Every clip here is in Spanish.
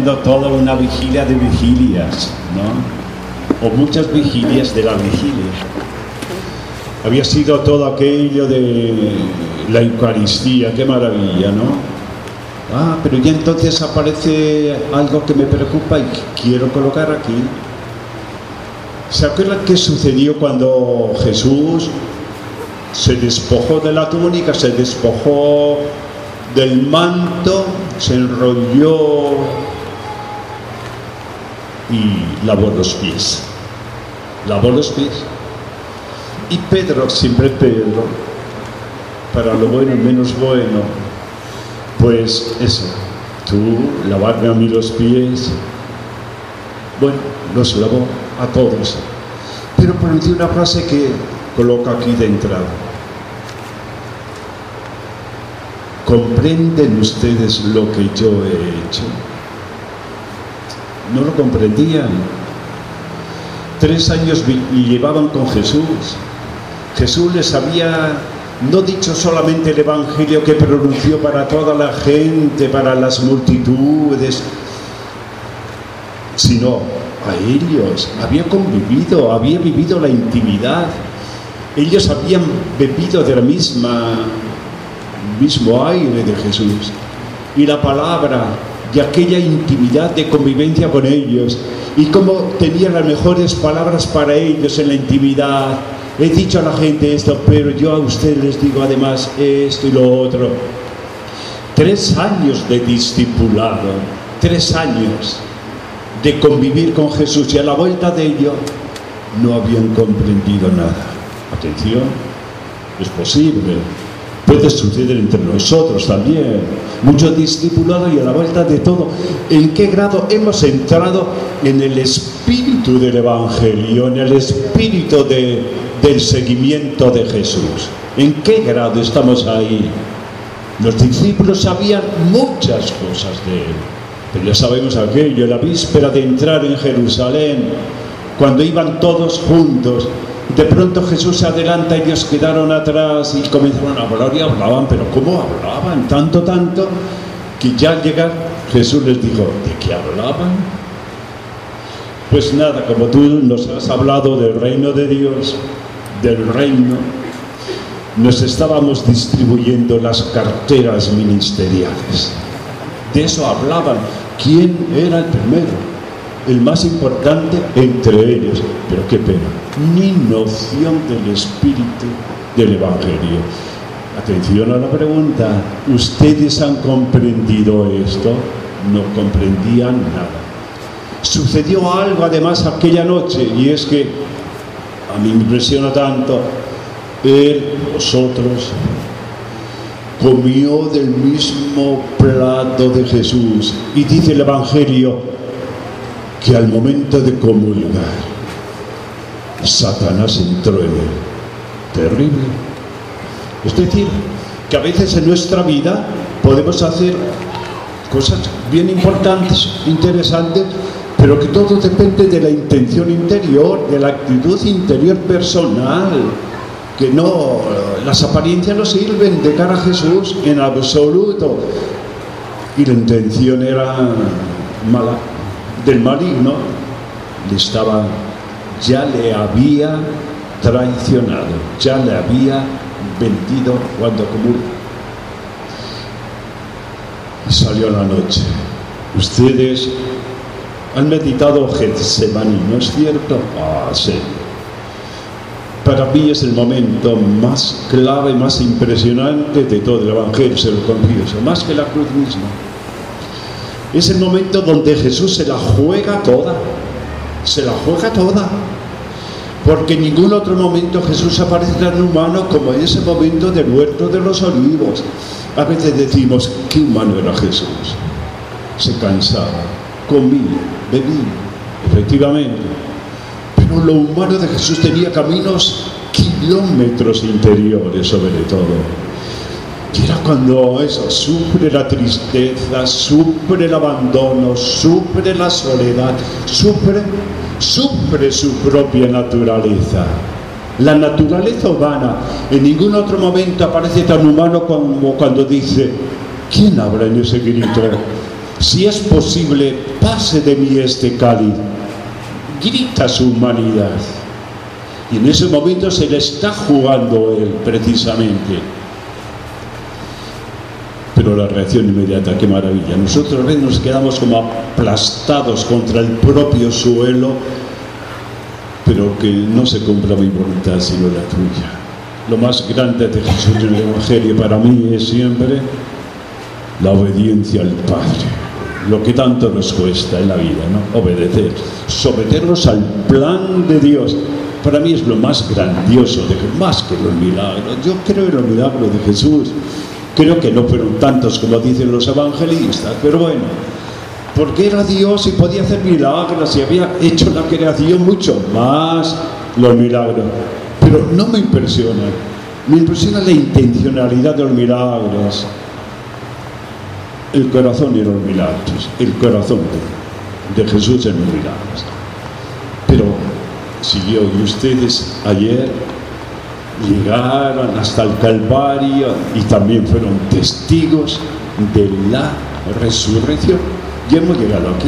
haciendo toda una vigilia de vigilias, ¿no? O muchas vigilias de la vigilia. Había sido todo aquello de la Eucaristía, qué maravilla, ¿no? Pero ya entonces aparece algo que me preocupa y quiero colocar aquí. ¿Se acuerdan qué sucedió cuando Jesús se despojó de la túnica, se despojó del manto, se enrolló y lavó los pies? Lavó los pies. Y Pedro, siempre Pedro, para lo bueno y menos bueno, pues eso, tú lavarme a mí los pies. Bueno, los lavó a todos, pero pronunció una frase que coloco aquí de entrada. ¿Comprenden ustedes lo que yo he hecho? No lo comprendían. 3 años llevaban con Jesús. Jesús les había no dicho solamente el Evangelio que pronunció para toda la gente, para las multitudes, sino a ellos. Había convivido, había vivido la intimidad. Ellos habían bebido del mismo aire de Jesús. Y la palabra de aquella intimidad de convivencia con ellos. Y cómo tenía las mejores palabras para ellos en la intimidad. He dicho a la gente esto, pero yo a ustedes les digo además esto y lo otro. 3 años de discipulado, 3 años de convivir con Jesús, y a la vuelta de ello no habían comprendido nada. Atención, es posible, puede suceder entre nosotros también. Mucho discipulado y a la vuelta de todo, ¿en qué grado hemos entrado en el espíritu del Evangelio, en el espíritu del seguimiento de Jesús? ¿En qué grado estamos ahí? Los discípulos sabían muchas cosas de él, pero ya sabemos aquello, la víspera de entrar en Jerusalén, cuando iban todos juntos, de pronto Jesús se adelanta, ellos quedaron atrás y comenzaron a hablar y hablaban, pero ¿cómo hablaban? Tanto, que ya al llegar Jesús les dijo, ¿de qué hablaban? Pues nada, como tú nos has hablado del reino de Dios, del reino, nos estábamos distribuyendo las carteras ministeriales. De eso hablaban. ¿Quién era el primero? El más importante entre ellos. Pero qué pena, ni noción del espíritu del Evangelio. Atención a la pregunta. ¿Ustedes han comprendido esto? No comprendían nada. Sucedió algo además aquella noche, y es que a mí me impresiona tanto. Vosotros comió del mismo plato de Jesús, y dice el Evangelio que al momento de comulgar Satanás entró en él. Terrible. Es decir, que a veces en nuestra vida podemos hacer cosas bien importantes, interesantes, pero que todo depende de la intención interior, de la actitud interior personal, que no, las apariencias no sirven de cara a Jesús en absoluto. Y la intención era mala, del maligno. Ya le había traicionado, ya le había vendido cuando comulgó. Y salió la noche. Ustedes han meditado Getsemaní, ¿no es cierto? Sí. Para mí es el momento más clave, más impresionante de todo el Evangelio, se lo confieso, más que la cruz misma. Es el momento donde Jesús se la juega toda, porque en ningún otro momento Jesús aparece tan humano como en ese momento del huerto de los olivos. A veces decimos, qué humano era Jesús. Se cansaba, comía, bebía, efectivamente. Pero lo humano de Jesús tenía caminos, kilómetros interiores sobre todo. Y era cuando eso, sufre la tristeza, sufre el abandono, sufre la soledad, sufre su propia naturaleza. La naturaleza humana en ningún otro momento aparece tan humano como cuando dice, ¿quién habla en ese grito? si es posible, pase de mí este cáliz. Grita su humanidad. Y en ese momento se le está jugando él, precisamente. Pero la reacción inmediata, qué maravilla. Nosotros a veces nos quedamos como aplastados contra el propio suelo, pero que no se cumpla mi voluntad sino la tuya. Lo más grande de Jesús en el Evangelio para mí es siempre la obediencia al Padre. Lo que tanto nos cuesta en la vida, ¿no? Obedecer, someternos al plan de Dios. Para mí es lo más grandioso, más que los milagros. Yo creo en los milagros de Jesús. Creo que no fueron tantos como dicen los evangelistas, pero bueno, porque era Dios y podía hacer milagros y había hecho la creación mucho más los milagros. Pero no me impresiona la intencionalidad de los milagros, el corazón de los milagros, el corazón de Jesús en los milagros. Pero siguió, y ustedes ayer llegaron hasta el Calvario y también fueron testigos de la resurrección. Y hemos llegado aquí.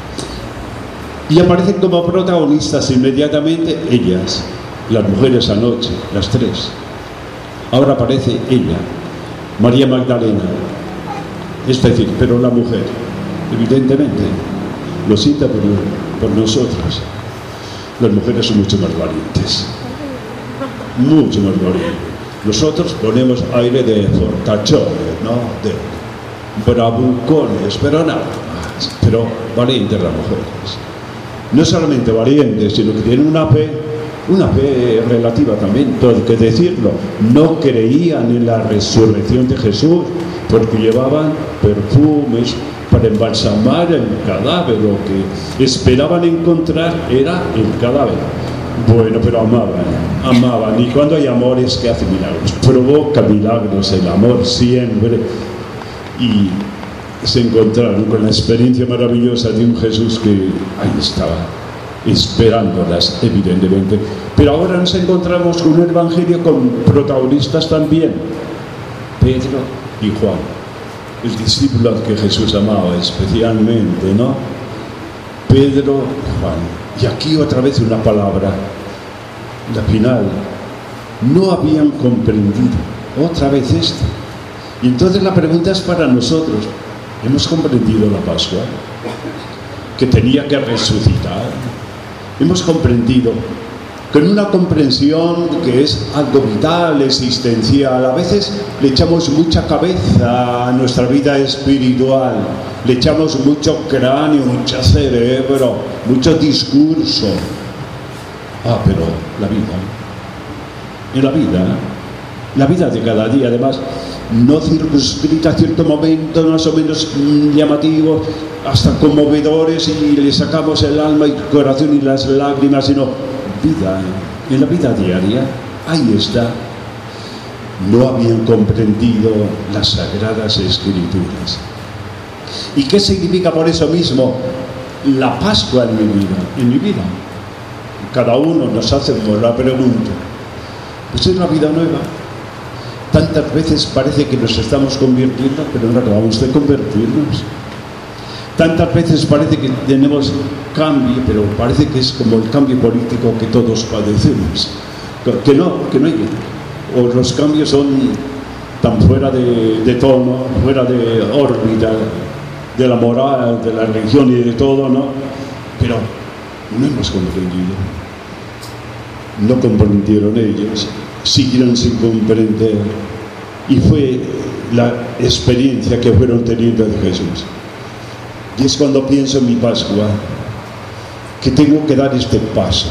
Y aparecen como protagonistas inmediatamente ellas, las mujeres anoche, las tres. Ahora aparece ella, María Magdalena. Es decir, pero la mujer, evidentemente, lo sienta por nosotros. Las mujeres son mucho más valientes. Mucho más valientes. Nosotros ponemos aire de fortachones, ¿no? De bravucones, pero nada más. Pero valientes las mujeres. No solamente valientes, sino que tienen una fe relativa también, todo hay que decirlo. No creían en la resurrección de Jesús porque llevaban perfumes para embalsamar el cadáver. Lo que esperaban encontrar era el cadáver. Bueno, pero amaban. Y cuando hay amores que hacen milagros, provoca milagros el amor siempre. Y se encontraron con la experiencia maravillosa de un Jesús que ahí estaba, esperándolas, evidentemente. Pero ahora nos encontramos con un evangelio con protagonistas también, Pedro y Juan, el discípulo que Jesús amaba especialmente, ¿no? Pedro y Juan. Y aquí otra vez una palabra, la final, no habían comprendido, otra vez esto. Y entonces la pregunta es para nosotros, ¿hemos comprendido la Pascua? Que tenía que resucitar. Hemos comprendido, con una comprensión que es algo vital, existencial. A veces le echamos mucha cabeza a nuestra vida espiritual, le echamos mucho cráneo, mucho cerebro, mucho discurso. Pero la vida de cada día, además, no circunscrita a cierto momento más o menos llamativo, hasta conmovedores, y le sacamos el alma y el corazón y las lágrimas, sino vida, en la vida diaria. Ahí está. No habían comprendido las Sagradas Escrituras. ¿Y qué significa por eso mismo la Pascua en mi vida? Cada uno nos hacemos la pregunta. Pues es la vida nueva. Tantas veces parece que nos estamos convirtiendo, pero no acabamos de convertirnos. Tantas veces parece que tenemos cambio, pero parece que es como el cambio político que todos padecemos. Que no hay. O los cambios son tan fuera de tono, fuera de órbita, de la moral, de la religión y de todo, ¿no? Pero no hemos comprendido. No comprendieron ellos, siguieron sin comprender. Y fue la experiencia que fueron teniendo de Jesús. Y es cuando pienso en mi Pascua, que tengo que dar este paso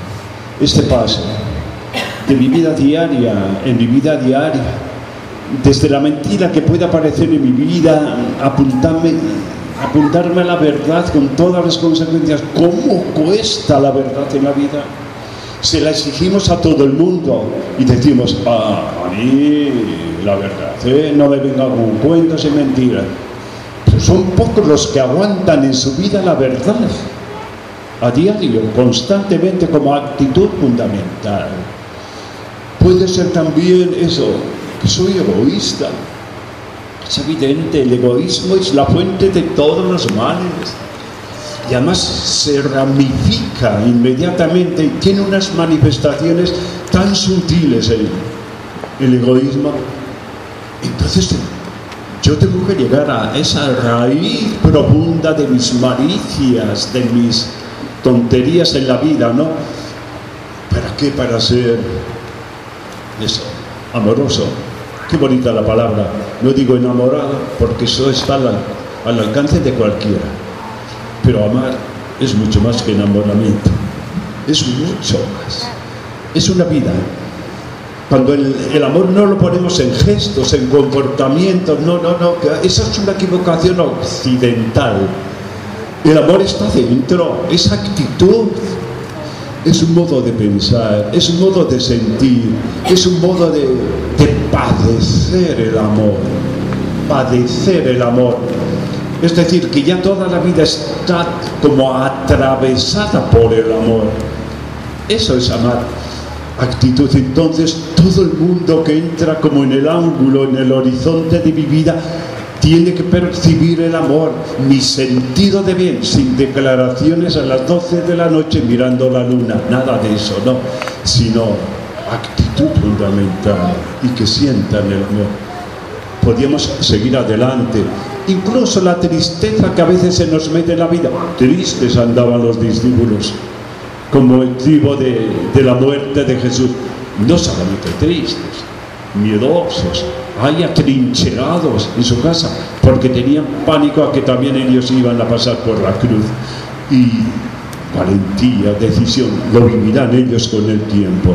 de mi vida diaria, en mi vida diaria, desde la mentira que pueda aparecer en mi vida, apuntarme a la verdad con todas las consecuencias. ¿Cómo cuesta la verdad en la vida? Se la exigimos a todo el mundo y decimos, a mí la verdad, no me venga con cuentos y mentiras. Pero son pocos los que aguantan en su vida la verdad a diario, constantemente, como actitud fundamental. Puede ser también eso, que soy egoísta, Es evidente, el egoísmo es la fuente de todos los males. Y además se ramifica inmediatamente y tiene unas manifestaciones tan sutiles el egoísmo. Entonces yo tengo que llegar a esa raíz profunda de mis malicias, de mis tonterías en la vida, ¿no? ¿Para qué? Para ser eso, amoroso. Qué bonita la palabra. No digo enamorado, porque eso está al alcance de cualquiera. Pero amar es mucho más que enamoramiento. Es mucho más. Es una vida. Cuando el amor no lo ponemos en gestos, en comportamientos, no. Esa es una equivocación occidental. El amor está dentro, es actitud. Es un modo de pensar, es un modo de sentir, es un modo de padecer el amor. Padecer el amor. Es decir, que ya toda la vida está como atravesada por el amor. Eso es amar. Actitud. Entonces, todo el mundo que entra como en el ángulo, en el horizonte de mi vida, tiene que percibir el amor, mi sentido de bien, sin declaraciones a las 12 de la noche mirando la luna. Nada de eso, no. Sino actitud fundamental y que sientan el amor. Podríamos seguir adelante. Incluso la tristeza que a veces se nos mete en la vida. Tristes andaban los discípulos con motivo de la muerte de Jesús. No solamente tristes, miedosos, atrincherados en su casa, porque tenían pánico a que también ellos iban a pasar por la cruz. Y valentía, decisión, lo vivirán ellos con el tiempo.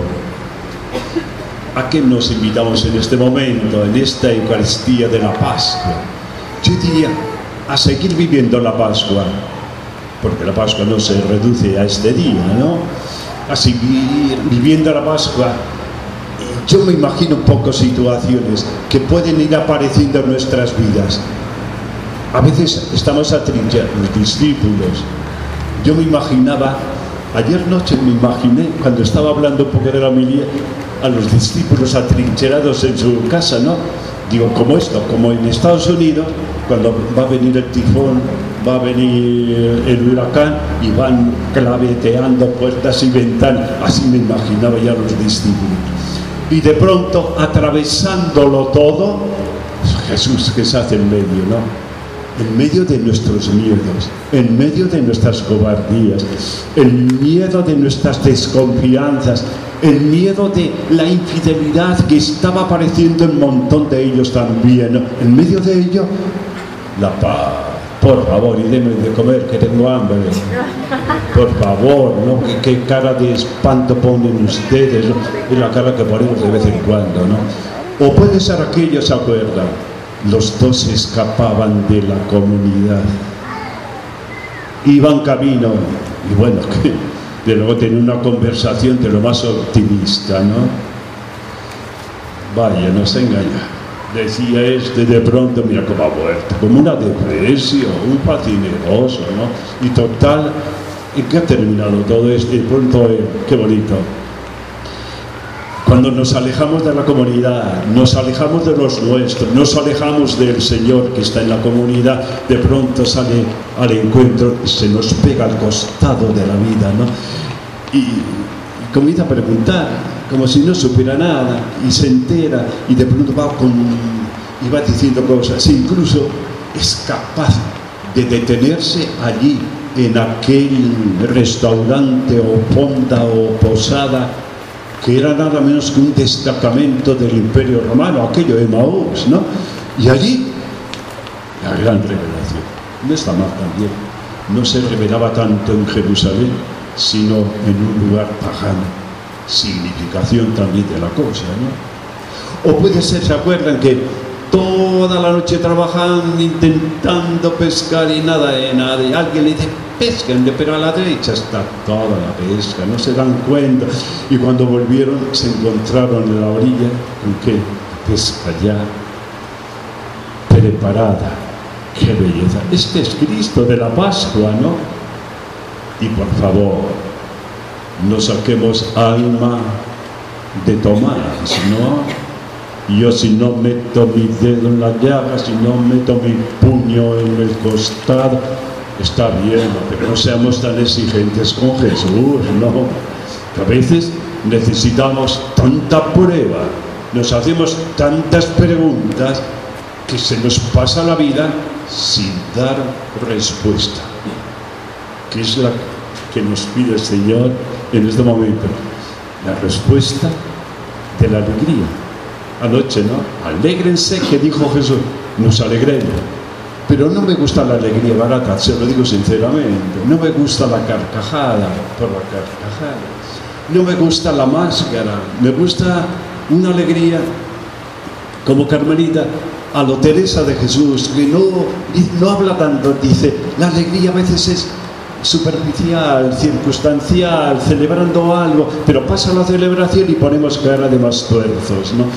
¿A qué nos invitamos en este momento, en esta Eucaristía de la Pascua? Yo diría a seguir viviendo la Pascua, porque la Pascua no se reduce a este día, ¿no? A seguir viviendo la Pascua. Yo me imagino un poco situaciones que pueden ir apareciendo en nuestras vidas. A veces estamos atrincherados, los discípulos. Yo me imaginaba, ayer noche me imaginé, cuando estaba hablando un poco de la homilía, a los discípulos atrincherados en su casa, ¿no? Digo, como esto, como en Estados Unidos, cuando va a venir el tifón, va a venir el huracán y van claveteando puertas y ventanas. Así me imaginaba ya los discípulos. Y de pronto, atravesándolo todo, Jesús que se hace en medio, ¿no? En medio de nuestros miedos, en medio de nuestras cobardías, en miedo de nuestras desconfianzas, el miedo de la infidelidad que estaba apareciendo en un montón de ellos también, ¿no? En medio de ello, la paz. Por favor, y denme de comer, que tengo hambre. Por favor, ¿no? ¿Qué cara de espanto ponen ustedes, ¿no? Es la cara que ponemos de vez en cuando, ¿no? O puede ser aquello, ¿se acuerdan? Los dos escapaban de la comunidad. Iban camino, y bueno, de luego tenían una conversación de lo más optimista, ¿no? Vaya, no se engaña. Decía de pronto, mira cómo ha muerto, como una depresión, un fascineroso, ¿no? Y total, ¿en qué ha terminado todo esto? Y pronto, qué bonito. Cuando nos alejamos de la comunidad, nos alejamos de los nuestros, nos alejamos del Señor que está en la comunidad, de pronto sale al encuentro, se nos pega al costado de la vida, ¿no? Y comienza a preguntar, como si no supiera nada, y se entera, y de pronto va diciendo cosas, e incluso es capaz de detenerse allí, en aquel restaurante o fonda o posada, que era nada menos que un destacamento del Imperio Romano, aquello de Emaús, ¿no? Y allí, la gran revelación. No está mal también. No se revelaba tanto en Jerusalén, sino en un lugar pagano. Significación también de la cosa, ¿no? O puede ser, ¿se acuerdan que toda la noche trabajando, intentando pescar y nada de nada, y alguien le dice, pesquen, pero a la derecha está toda la pesca, no se dan cuenta, y cuando volvieron se encontraron en la orilla con qué pesca ya preparada. Qué belleza. Este es Cristo de la Pascua, ¿no? Y por favor, no saquemos alma de Tomás, ¿no? Y yo, si no meto mi dedo en la llaga, si no meto mi puño en el costado, está bien, pero no seamos tan exigentes con Jesús, ¿no? Que a veces necesitamos tanta prueba, nos hacemos tantas preguntas que se nos pasa la vida sin dar respuesta, que es la que nos pide el Señor en este momento, la respuesta de la alegría. Anoche, ¿no? Alégrense, que dijo Jesús, nos alegremos. Pero no me gusta la alegría barata, se lo digo sinceramente. No me gusta la carcajada por la carcajada. No me gusta la máscara. Me gusta una alegría como Carmelita, a lo Teresa de Jesús, que no habla tanto, dice, la alegría a veces es superficial, circunstancial, celebrando algo, pero pasa la celebración y ponemos cara de más tuerzos, ¿no?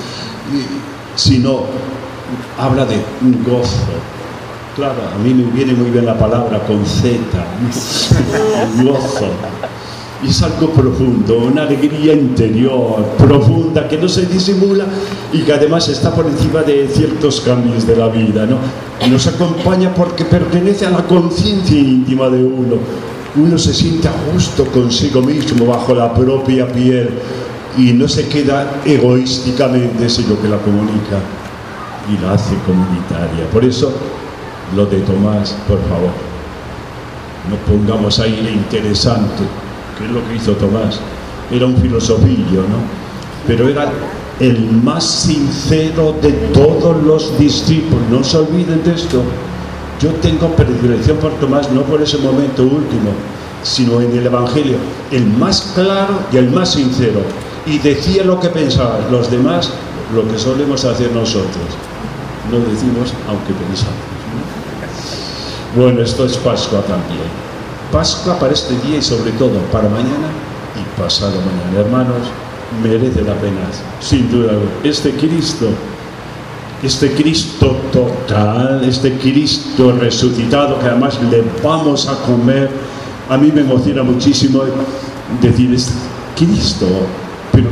Sino habla de un gozo. Claro, a mí me viene muy bien la palabra con Z, ¿no? Gozo. Y es algo profundo, una alegría interior, profunda, que no se disimula y que además está por encima de ciertos cambios de la vida, ¿no? Nos acompaña porque pertenece a la conciencia íntima de uno. Uno se siente a gusto consigo mismo bajo la propia piel y no se queda egoísticamente, sino que la comunica y la hace comunitaria. Por eso, lo de Tomás, por favor, no pongamos aire interesante, que es lo que hizo Tomás. Era un filosofillo, ¿no? Pero era el más sincero de todos los discípulos. No se olviden de esto. Yo tengo predilección por Tomás, no por ese momento último, sino en el Evangelio, el más claro y el más sincero. Y decía lo que pensaba. Los demás, lo que solemos hacer nosotros. No decimos, aunque pensamos, ¿no? Bueno, esto es Pascua también. Pascua para este día y sobre todo para mañana y pasado mañana. Hermanos, merece la pena, sin duda. Este Cristo total, este Cristo resucitado, que además le vamos a comer, a mí me emociona muchísimo decir este Cristo, pero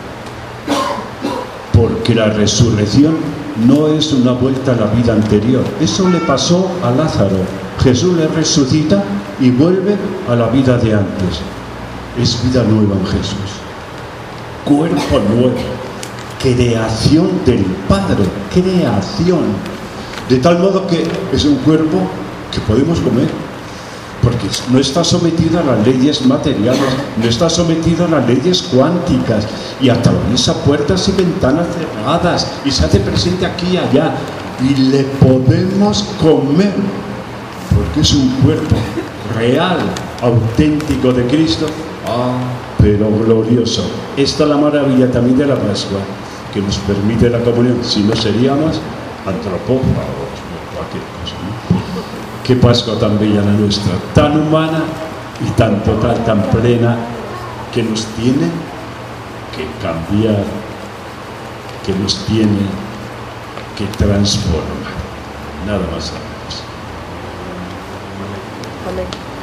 porque la resurrección no es una vuelta a la vida anterior. Eso le pasó a Lázaro. Jesús le resucita y vuelve a la vida de antes. Es vida nueva en Jesús. Cuerpo nuevo. Creación del Padre. Creación. De tal modo que es un cuerpo que podemos comer. Porque no está sometido a las leyes materiales, no está sometido a las leyes cuánticas, y atraviesa puertas y ventanas cerradas y se hace presente aquí y allá, y le podemos comer porque es un cuerpo real, auténtico de Cristo, pero glorioso. Esta es la maravilla también de la Pascua, que nos permite la comunión. Si no, seríamos antropófagos o cualquier cosa, ¿no? Qué Pascua tan bella la nuestra, tan humana y tan total, tan plena, que nos tiene que cambiar, que nos tiene que transformar. Nada más. Amén.